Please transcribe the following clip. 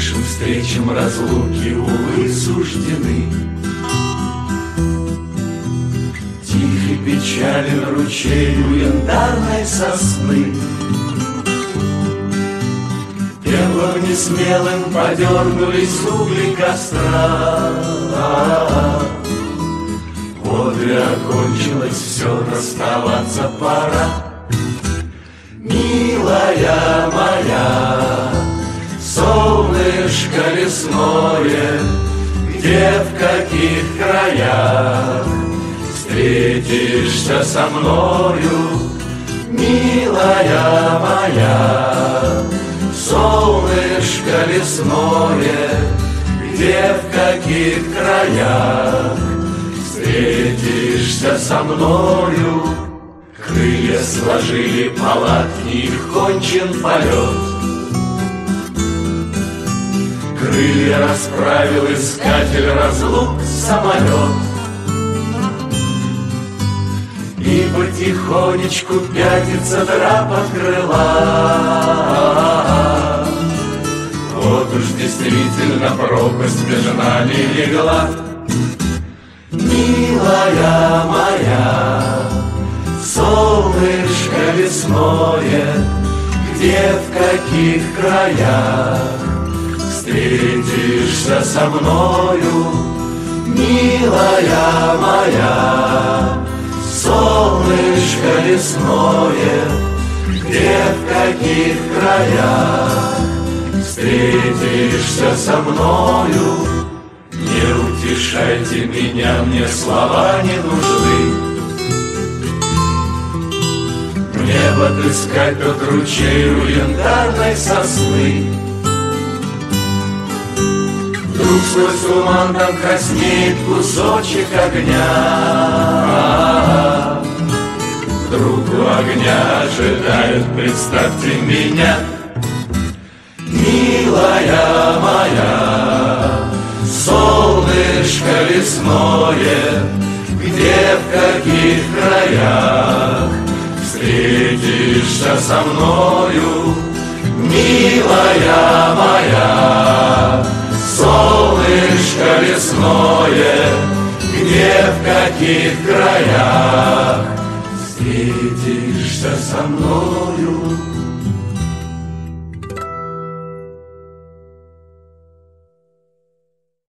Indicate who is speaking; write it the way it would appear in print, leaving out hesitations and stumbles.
Speaker 1: Нашим встречам разлуки, увы, суждены. Тихий печален ручей у янтарной сосны. Первым несмелым подернулись угли костра. Вот и окончилось все, расставаться пора. Милая моя, солнышко лесное, где, в каких краях встретишься со мною, милая моя, солнышко лесное, где, в каких краях встретишься со мною. Крылья сложили палатки, их кончен полет. Крылья расправил искатель разлук самолет. И потихонечку пятится драп от крыла. Вот уж действительно пропасть между нами легла. Милая моя, солнышко лесное, где, в каких краях встретишься со мною, милая моя, солнышко лесное, где, в каких краях встретишься со мною. Не утешайте меня, мне слова не нужны. Мне бы отыскать тот ручей у янтарной сосны. Вдруг сквозь туман там краснеет кусочек огня. Вдруг у огня ожидают, представьте меня, милая моя, солнышко лесное, где, в каких краях встретишься со мною, милая моя, солнышко лесное, где, в каких краях встретишься со мною.